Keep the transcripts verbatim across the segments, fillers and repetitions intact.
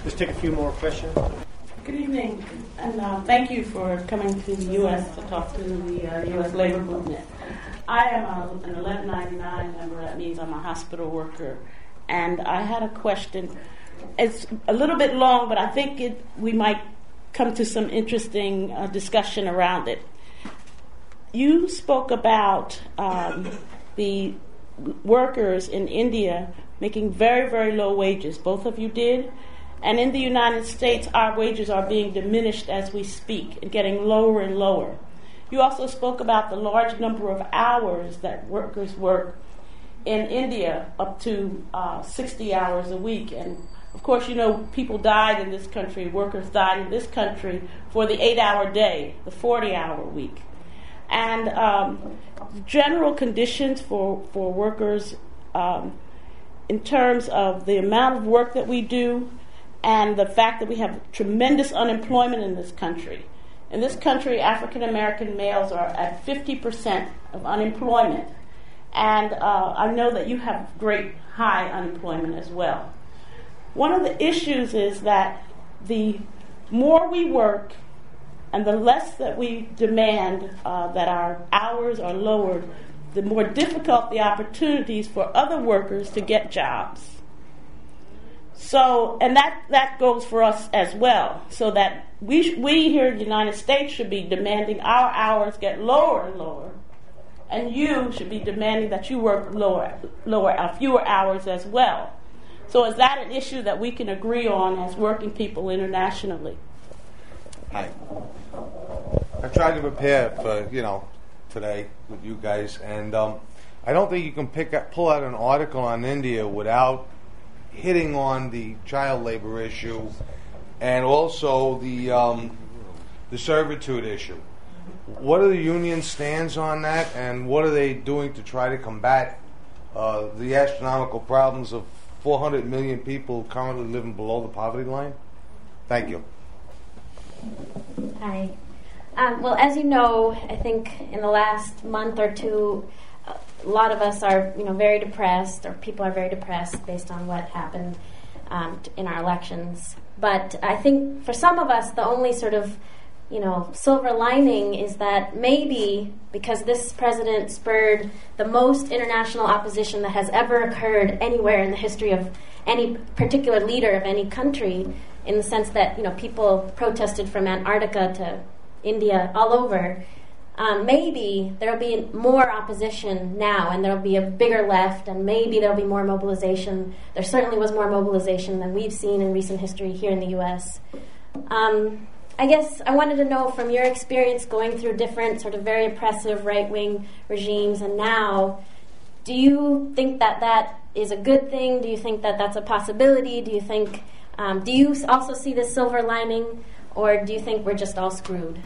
Let's take a few more questions. Good evening, and uh, thank you for coming to the U S to talk to the uh, U S labor movement. I am a, an eleven ninety-nine member. That means I'm a hospital worker. And I had a question. It's a little bit long, but I think it, we might come to some interesting uh, discussion around it. You spoke about um, the workers in India making very, very low wages. Both of you did. And in the United States, our wages are being diminished as we speak and getting lower and lower. You also spoke about the large number of hours that workers work in India, up to uh, sixty hours a week. And of course, you know, people died in this country, workers died in this country for the eight-hour day, the forty-hour week. And um, general conditions for, for workers um, in terms of the amount of work that we do and the fact that we have tremendous unemployment in this country. In this country, African American males are at fifty percent of unemployment. And uh, I know that you have great high unemployment as well. One of the issues is that the more we work and the less that we demand uh, that our hours are lowered, the more difficult the opportunities for other workers to get jobs. So, and that, that goes for us as well, so that we sh- we here in the United States should be demanding our hours get lower and lower, and you should be demanding that you work lower, lower, uh, fewer hours as well. So, is that an issue that we can agree on as working people internationally? Hi. I tried to prepare for, you know, today with you guys, and um, I don't think you can pick up, pull out an article on India without hitting on the child labor issue and also the um, the servitude issue. What are the union's stands on that, and what are they doing to try to combat uh, the astronomical problems of four hundred million people currently living below the poverty line? Thank you. Hi. Um, well, as you know, I think in the last month or two, a lot of us are, you know, very depressed, or people are very depressed based on what happened um, in our elections. But I think for some of us, the only sort of, you know, silver lining is that maybe because this president spurred the most international opposition that has ever occurred anywhere in the history of any particular leader of any country, in the sense that, you know, people protested from Antarctica to India, all over. Um, maybe there'll be more opposition now, and there'll be a bigger left, and maybe there'll be more mobilization. There certainly was more mobilization than we've seen in recent history here in the U S. Um, I guess I wanted to know from your experience going through different sort of very oppressive right-wing regimes, and now, do you think that that is a good thing? Do you think that that's a possibility? Do you think, um, do you also see this silver lining? Or do you think we're just all screwed?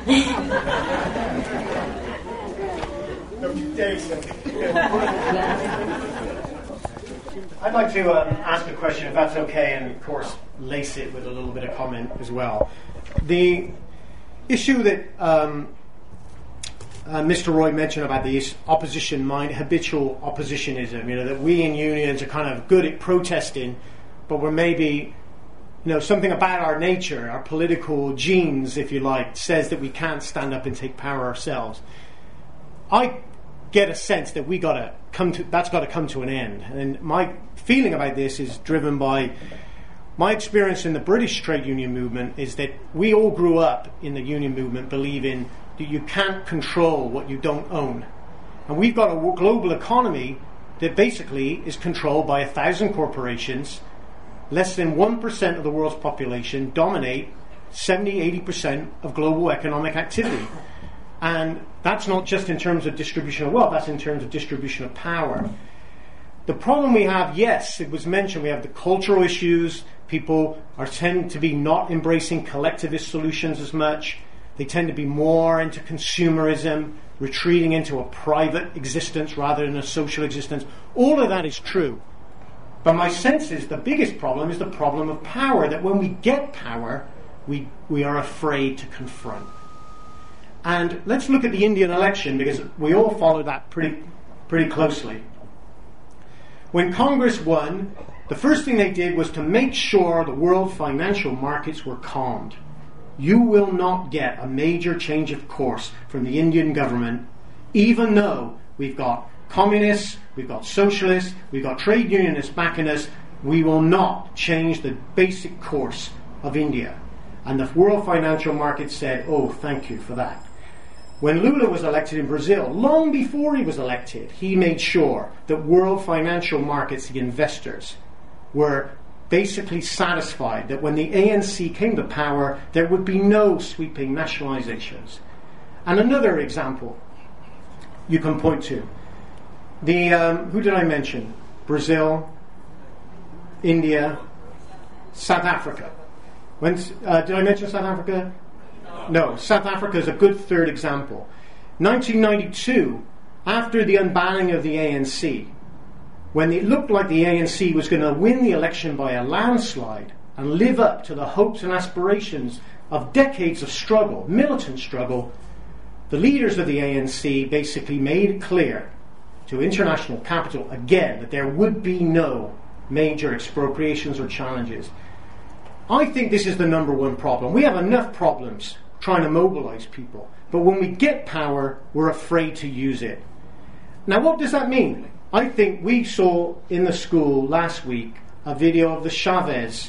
I'd like to um, ask a question, if that's okay, and of course lace it with a little bit of comment as well. The issue that um, uh, Mister Roy mentioned about the opposition mind, habitual oppositionism, you know, that we in unions are kind of good at protesting, but we're maybe, you know, something about our nature, our political genes, if you like, says that we can't stand up and take power ourselves. I get a sense that we got to come to that's got to come to an end. And my feeling about this is driven by my experience in the British trade union movement. Is that we all grew up in the union movement believing that you can't control what you don't own, and we've got a global economy that basically is controlled by a thousand corporations. Less than one percent of the world's population dominate seventy, eighty percent of global economic activity. And that's not just in terms of distribution of wealth, that's in terms of distribution of power. The problem we have, yes, it was mentioned, we have the cultural issues. People are tend to be not embracing collectivist solutions as much. They tend to be more into consumerism, retreating into a private existence rather than a social existence. All of that is true. But my sense is the biggest problem is the problem of power, that when we get power, we we are afraid to confront. And let's look at the Indian election, because we all follow that pretty pretty closely. When Congress won, The first thing they did was to make sure the world financial markets were calmed. You will not get a major change of course from the Indian government, even though we've got communists, we've got socialists, we've got trade unionists backing us. We will not change the basic course of India. And the world financial market said, oh, thank you for that. When Lula was elected in Brazil, long before he was elected, he made sure that world financial markets, the investors, were basically satisfied that when the A N C came to power, there would be no sweeping nationalizations. And another example you can point to, the um, who did I mention? Brazil, India, South Africa. When, uh, did I mention South Africa? No. no, South Africa is a good third example. nineteen ninety-two, after the unbanning of the A N C, when it looked like the A N C was going to win the election by a landslide and live up to the hopes and aspirations of decades of struggle, militant struggle, the leaders of the A N C basically made it clear to international capital again that there would be no major expropriations or challenges. I think this is the number one problem. We have enough problems trying to mobilize people, but when we get power, we're afraid to use it. Now, what does that mean? I think we saw in the school last week a video of the Chavez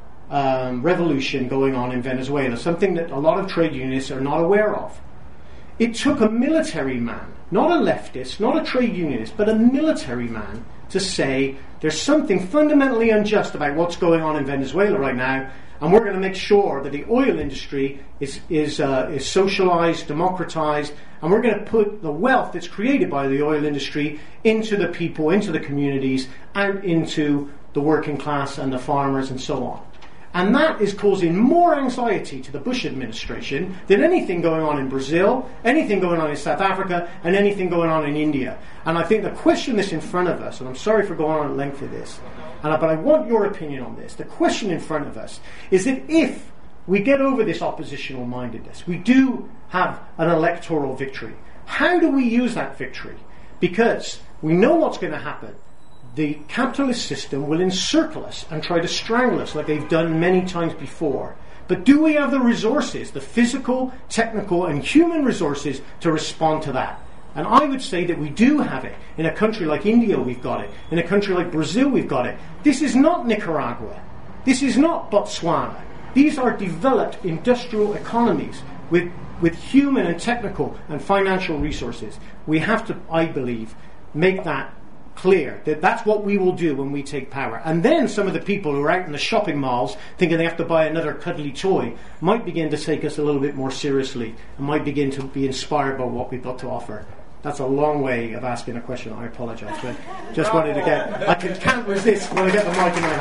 um, revolution going on in Venezuela, something that a lot of trade unionists are not aware of. It took a military man, not a leftist, not a trade unionist, but a military man to say there's something fundamentally unjust about what's going on in Venezuela right now, and we're going to make sure that the oil industry is is uh, is socialized, democratized, and we're going to put the wealth that's created by the oil industry into the people, into the communities, out into the working class and the farmers and so on. And that is causing more anxiety to the Bush administration than anything going on in Brazil, anything going on in South Africa, and anything going on in India. And I think the question that's in front of us, and I'm sorry for going on at length with this, and I, but I want your opinion on this, the question in front of us is that if we get over this oppositional mindedness, we do have an electoral victory, how do we use that victory? Because we know what's going to happen. The capitalist system will encircle us and try to strangle us like they've done many times before. But do we have the resources, the physical, technical, and human resources to respond to that? And I would say that we do have it. In a country like India, we've got it. In a country like Brazil, we've got it. This is not Nicaragua. This is not Botswana. These are developed industrial economies with, with human and technical and financial resources. We have to, I believe, make that clear that that's what we will do when we take power. And then some of the people who are out in the shopping malls thinking they have to buy another cuddly toy might begin to take us a little bit more seriously and might begin to be inspired by what we've got to offer. That's a long way of asking a question. I apologise, but just wanted to get... I can, can't resist when I get the mic in my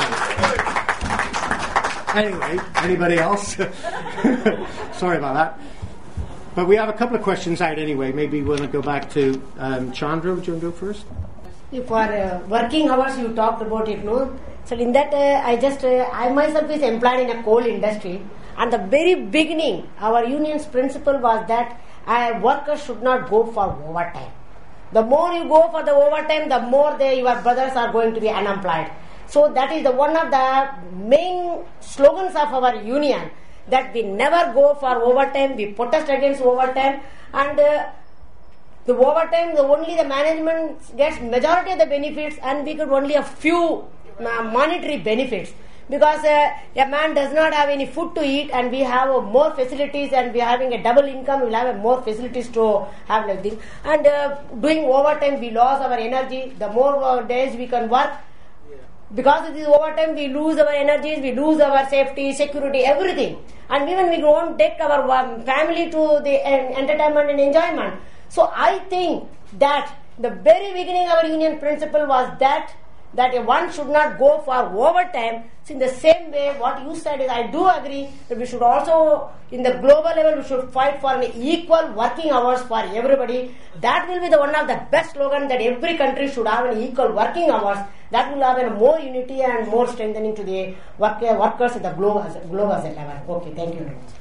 hand. Anyway, anybody else? Sorry about that. But we have a couple of questions out anyway. Maybe we'll go back to um, Chandra. Would you want to go first? For uh, working hours, you talked about it, no? So in that, uh, I just, uh, I myself is employed in a coal industry. And the very beginning, our union's principle was that uh, workers should not go for overtime. The more you go for the overtime, the more they, your brothers are going to be unemployed. So that is the one of the main slogans of our union, that we never go for overtime, we protest against overtime, and uh, the overtime, the only the management gets majority of the benefits, and we get only a few uh, monetary benefits, because uh, a man does not have any food to eat, and we have uh, more facilities, and we are having a double income, we'll have uh, more facilities to have like this. And uh, doing overtime, we lose our energy. The more uh, days we can work, because of this overtime, we lose our energies, we lose our safety, security, everything. And even we won't take our um, family to the uh, entertainment and enjoyment. So I think that the very beginning of our union principle was that that one should not go for overtime. So in the same way, what you said is, I do agree that we should also, in the global level, we should fight for an equal working hours for everybody. That will be the one of the best slogans, that every country should have an equal working hours. That will have a more unity and more strengthening to the work, uh, workers at the globe as, globe as a level. Okay, thank you very much.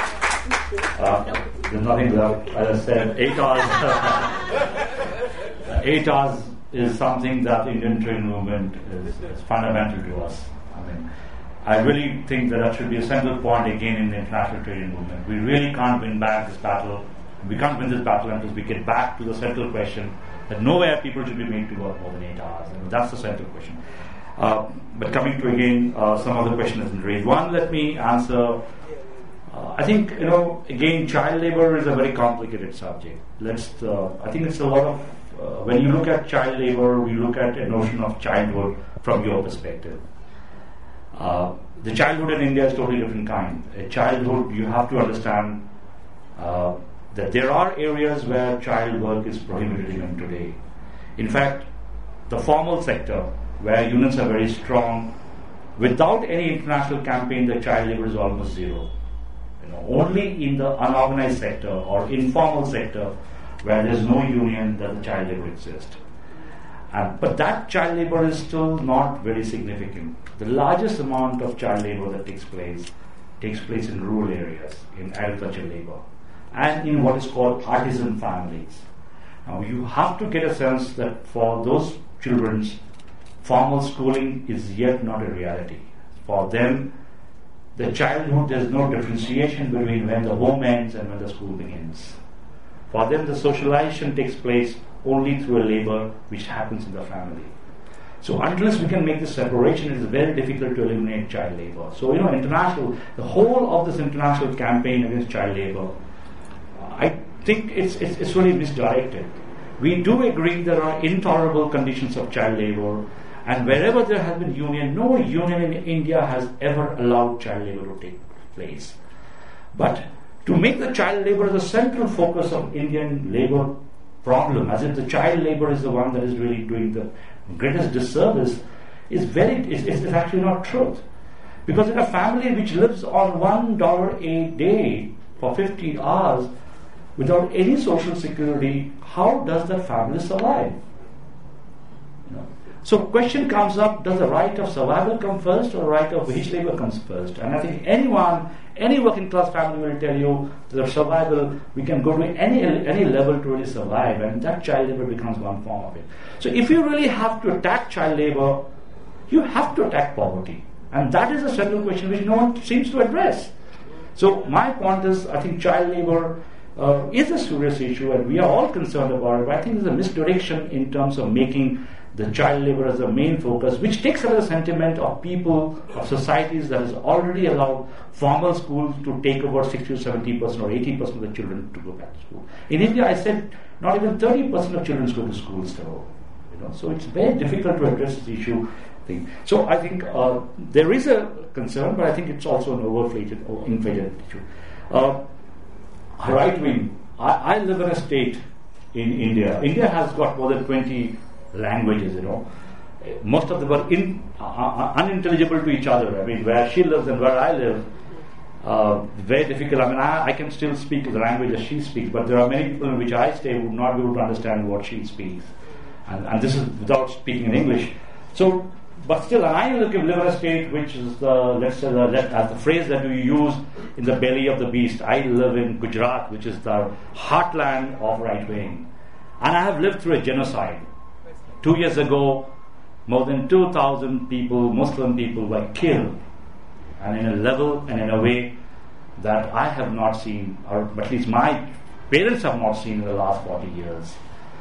Uh, there's nothing left. As I said, eight hours. eight hours is something that the Indian trade movement is, is fundamental to us. I mean, I really think that that should be a central point again in the international trade movement. We really can't win back this battle. We can't win this battle until we get back to the central question that nowhere people should be made to work more than eight hours. And that's the central question. Uh, but coming to again uh, some of the questions raised. One, let me answer. Uh, I think, you know, again, child labor is a very complicated subject. Let's. Uh, I think it's a lot of. Uh, when you look at child labor, we look at a notion of childhood from your perspective. Uh, the childhood in India is totally different kind. A childhood, you have to understand uh, that there are areas where child work is prohibited even today. In fact, the formal sector, where unions are very strong, without any international campaign, the child labor is almost zero. You know, only in the unorganized sector or informal sector, where there is no union, does the child labor exist. Uh, but that child labor is still not very significant. The largest amount of child labor that takes place takes place in rural areas, in agricultural labor, and in what is called artisan families. Now, you have to get a sense that for those children, formal schooling is yet not a reality. For them, the childhood, there's no differentiation between when the home ends and when the school begins. For them, the socialization takes place only through a labor which happens in the family. So unless we can make this separation, it is very difficult to eliminate child labor. So, you know, international, the whole of this international campaign against child labor, I think it's, it's, it's really misdirected. We do agree there are intolerable conditions of child labor, and wherever there has been union, no union in India has ever allowed child labor to take place. But to make the child labor the central focus of Indian labor problem, as if the child labor is the one that is really doing the greatest disservice, is very is, is actually not truth. Because in a family which lives on one dollar a day for fifty hours without any social security, how does that family survive? You know? So question comes up, does the right of survival come first or the right of wage labor comes first? And I think anyone, any working class family will tell you that survival, we can go to any any level to really survive, and that child labor becomes one form of it. So if you really have to attack child labor, you have to attack poverty. And that is a central question which no one seems to address. So my point is, I think child labor uh, is a serious issue and we are all concerned about it, but I think there's a misdirection in terms of making the child labor as the main focus, which takes away the sentiment of people, of societies that has already allowed formal schools to take over sixty to seventy percent or eighty percent of the children to go back to school. In India, I said not even thirty percent of children go to school still. You know, so it's very difficult to address this issue. Thing. So I think uh, there is a concern, but I think it's also an overinflated or inflated issue. Uh, right wing. I, I live in a state in India. India has got more than twenty languages, you know. Most of them are in, uh, unintelligible to each other. I mean, where she lives and where I live, uh, very difficult. I mean, I, I can still speak the language that she speaks, but there are many people in which I stay who would not be able to understand what she speaks. And, and this is without speaking in English. So, but still, I live in a state which is the, let's say, the, as the phrase that we use in the belly of the beast. I live in Gujarat, which is the heartland of right wing. And I have lived through a genocide. Two years ago, more than two thousand people, Muslim people, were killed, and in a level and in a way that I have not seen, or at least my parents have not seen in the last forty years.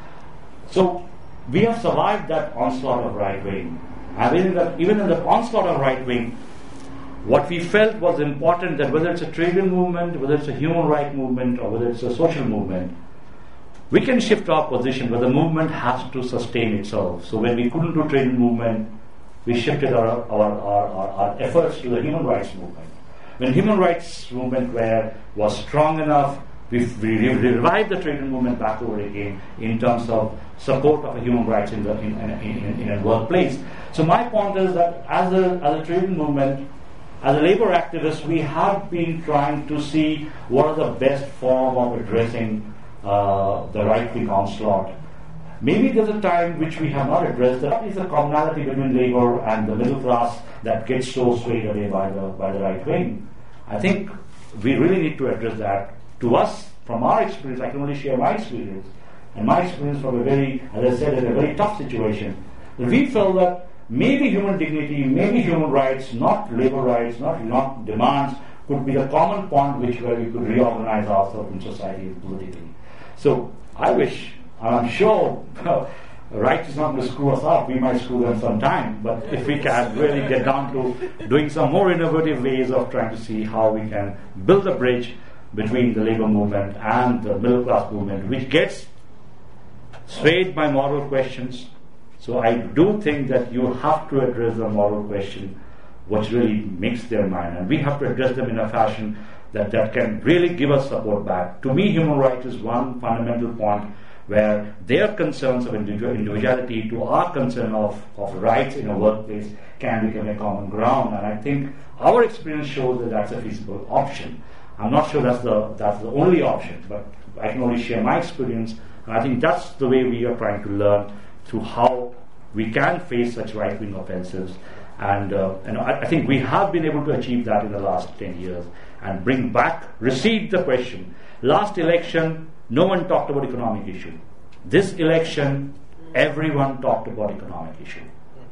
So we have survived that onslaught of right wing. And even in, the, even in the onslaught of right wing, what we felt was important, that whether it's a trade union movement, whether it's a human rights movement, or whether it's a social movement, we can shift our position where the movement has to sustain itself. So when we couldn't do trade union movement, we shifted our, our, our, our, our efforts to the human rights movement. When human rights movement were, was strong enough, we, we revived the trade union movement back over again in terms of support of human rights in, the, in, in, in, in a workplace. So my point is that as a, as a trade union movement, as a labor activist, we have been trying to see what are the best form of addressing uh, the right-wing onslaught. Maybe there's a time which we have not addressed. That is a commonality between labor and the middle class that gets so swayed away by the by the right wing. I think we really need to address that. To us, from our experience, I can only share my experience. and my experience from a very, as I said, in a very tough situation, we felt that maybe human dignity, maybe human rights, not labor rights, not, not demands, could be the common point which where we could reorganize ourselves in society and politically. So I wish, and I'm sure, right is not going to screw us up. We might screw them sometime, but if we can really get down to doing some more innovative ways of trying to see how we can build a bridge between the labor movement and the middle class movement, which gets swayed by moral questions. So I do think that you have to address the moral question, which really makes their mind, and we have to address them in a fashion that, that can really give us support back. To me, human rights is one fundamental point where their concerns of individuality to our concern of, of rights in a workplace can become a common ground, and I think our experience shows that that's a feasible option. I'm not sure that's the that's the only option, but I can only share my experience, and I think that's the way we are trying to learn through how we can face such right-wing offensives. And, uh, and I, I think we have been able to achieve that in the last ten years and bring back, recede the question. Last election, no one talked about economic issue. This election, everyone talked about economic issue.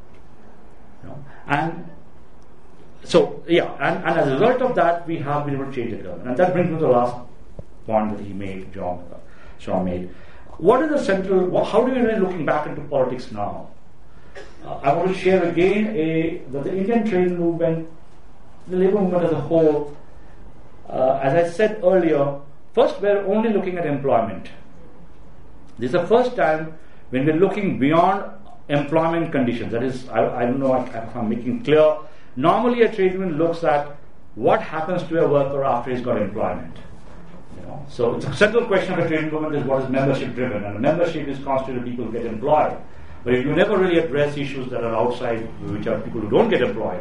You know? And so, yeah, and, and as a result of that, we have been able to change the government. And that brings me to the last point that he made, John, uh, Sean made. What is the central, how do we really looking back into politics now? Uh, I want to share again a, that the Indian trade movement, the labor movement as a whole, uh, as I said earlier, first we're only looking at employment. This is the first time when we're looking beyond employment conditions. That is, I, I don't know if I'm making clear. Normally a trade union looks at what happens to a worker after he's got employment. You know? So it's a central question of a trade movement is what is membership driven, and membership is constituted people who get employed. But if you never really address issues that are outside, which are people who don't get employed,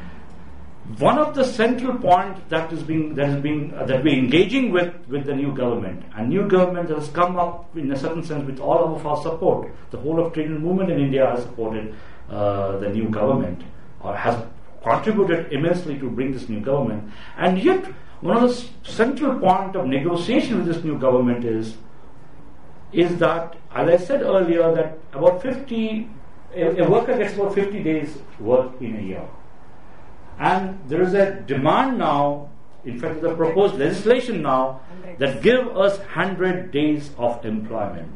one of the central points that is being that is being uh, that we're engaging with with the new government, and new government has come up in a certain sense with all of our support. The whole of trade union movement in India has supported uh, the new government, or has contributed immensely to bring this new government. And yet, one of the central point of negotiation with this new government is. is that, as I said earlier, that about fifty, a, a worker gets about fifty days work in a year. And there is a demand now, in fact, the proposed legislation now, that give us one hundred days of employment.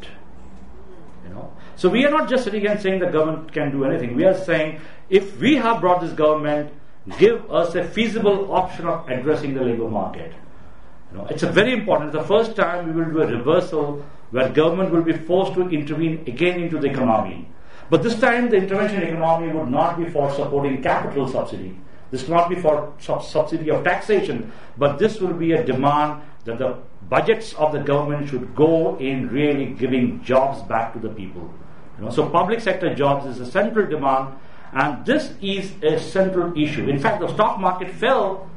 You know, so we are not just sitting here and saying the government can do anything. We are saying, if we have brought this government, give us a feasible option of addressing the labor market. You know, it's a very important. It's the first time we will do a reversal where government will be forced to intervene again into the economy. But this time the intervention in economy would not be for supporting capital subsidy. This will not be for sub- subsidy of taxation, but this will be a demand that the budgets of the government should go in really giving jobs back to the people. You know, so public sector jobs is a central demand, and this is a central issue. In fact, the stock market fell.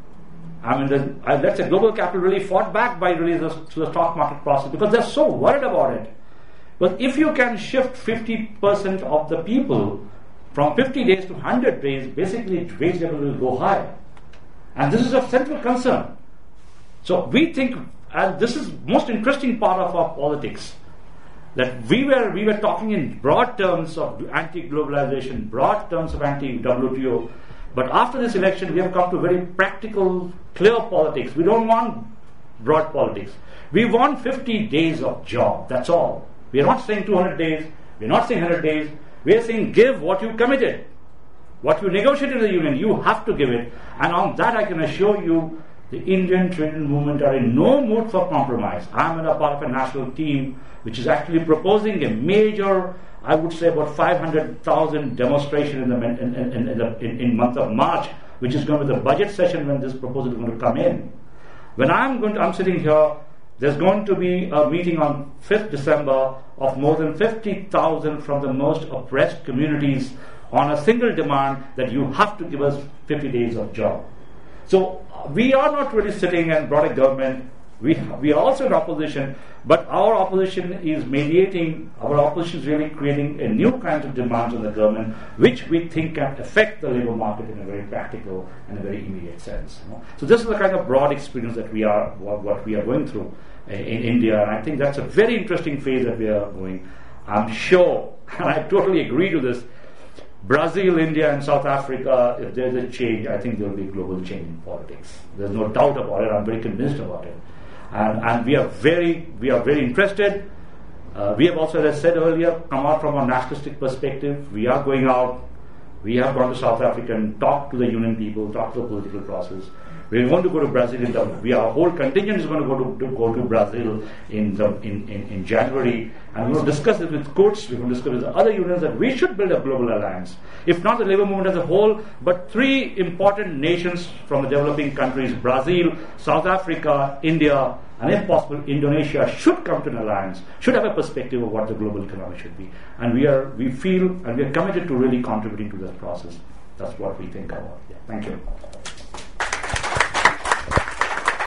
I mean, the, uh, let's say global capital really fought back by really the, to the stock market process because they're so worried about it. But if you can shift fifty percent of the people from fifty days to one hundred days, basically wage level will go higher. And this is a central concern. So we think, and this is most interesting part of our politics, that we were we were talking in broad terms of anti-globalization, broad terms of anti-W T O, but after this election we have come to very practical, clear politics. We don't want broad politics. We want fifty days of job, that's all. We are not saying two hundred days, we are not saying one hundred days, we are saying give what you committed. What you negotiated in the union, you have to give it. And on that I can assure you, the Indian trade union movement are in no mood for compromise. I am a part of a national team which is actually proposing a major, I would say about five hundred thousand demonstration in the in, in, in, the, in, in month of March, which is going to be the budget session when this proposal is going to come in. When I'm going to, I'm sitting here, there's going to be a meeting on fifth December of more than fifty thousand from the most oppressed communities on a single demand that you have to give us fifty days of job. So we are not really sitting and brought a government We, we are also in opposition, but our opposition is mediating, our opposition is really creating a new kind of demands on the government, which we think can affect the labor market in a very practical and a very immediate sense. You know? So this is the kind of broad experience that we are, what, what we are going through in India, and I think that's a very interesting phase that we are going. I'm sure, and I totally agree to this, Brazil, India, and South Africa, if there's a change, I think there will be global change in politics. There's no doubt about it. I'm very convinced about it. And, and we are very, we are very interested. Uh, we have also, as I said earlier, come out from a nationalistic perspective. We are going out. We have gone to South Africa and talked to the union people, talked to the political process. We want to go to Brazil. In the, we our whole contingent is going to go to, to go to Brazil in, the, in, in in January, and we're going to discuss it with courts. We're going to discuss with the other unions that we should build a global alliance, if not the labor movement as a whole, but three important nations from the developing countries: Brazil, South Africa, India, and if possible, Indonesia should come to an alliance. Should have a perspective of what the global economy should be, and we are we feel and we are committed to really contributing to this process. That's what we think about. Yeah. Thank you.